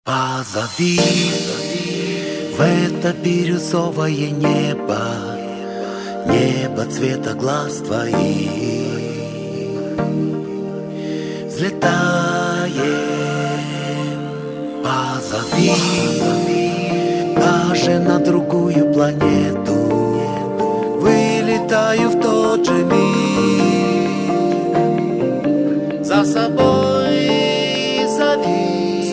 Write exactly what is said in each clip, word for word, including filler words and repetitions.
Позови в это бирюзовое небо, небо цвета глаз твоих. Взлетаем, позови даже на другую планету. Вылетаю в тот же миг, за собой зови.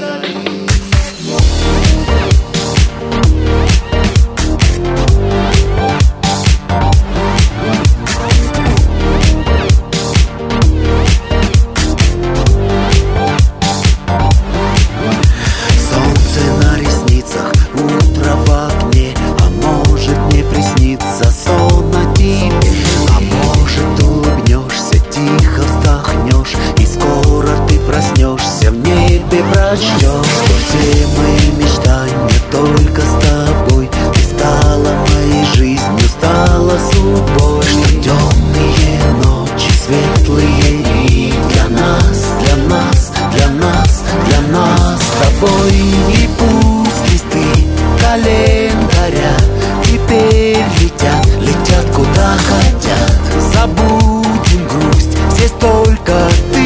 Прочтешь, что все мои мечтания только с тобой. Ты стала моей жизнью, стала судьбой. Что темные ночи, светлые дни для нас, для нас, для нас, для нас с тобой. И пусть листы календаря теперь летят, летят куда хотят. Забудем грусть, здесь только ты.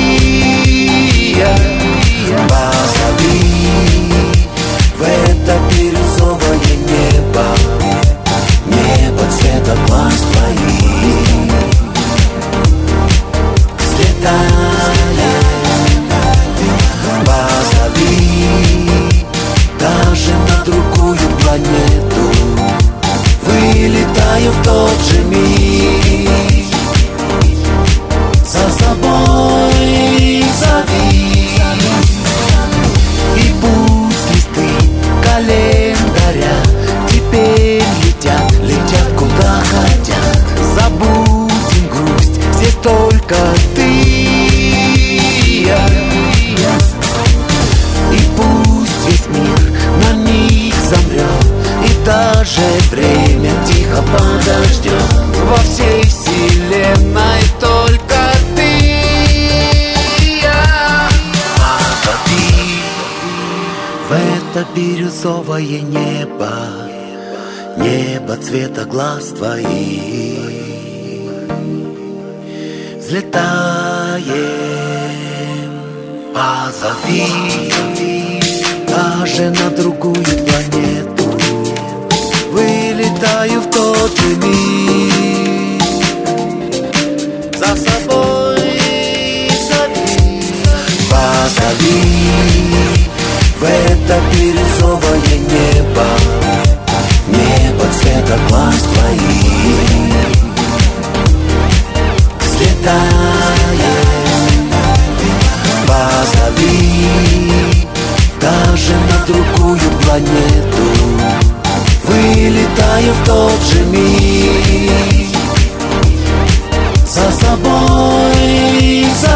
Позови в это бирюзовое небо, небо цвета глаз твоих. Взлетаем, позови даже на другую планету. Вылетаю в тот же миг, за собой зови. Календаря теперь летят, летят куда хотят. Забудем грусть, здесь только ты. И пусть весь мир на миг замрет, и даже время тихо подождет. Во всей вселенной только ты. В это бирюзовое небо, небо цвета глаз твоих. Взлетаем, позови даже на другую планету. Вылетаю в тот же миг, за собой зови. Позови в это бирюзовое небо, небо цвета глаз твоих. Взлетаем, позови даже на другую планету. Вылетаю в тот же миг, за собой.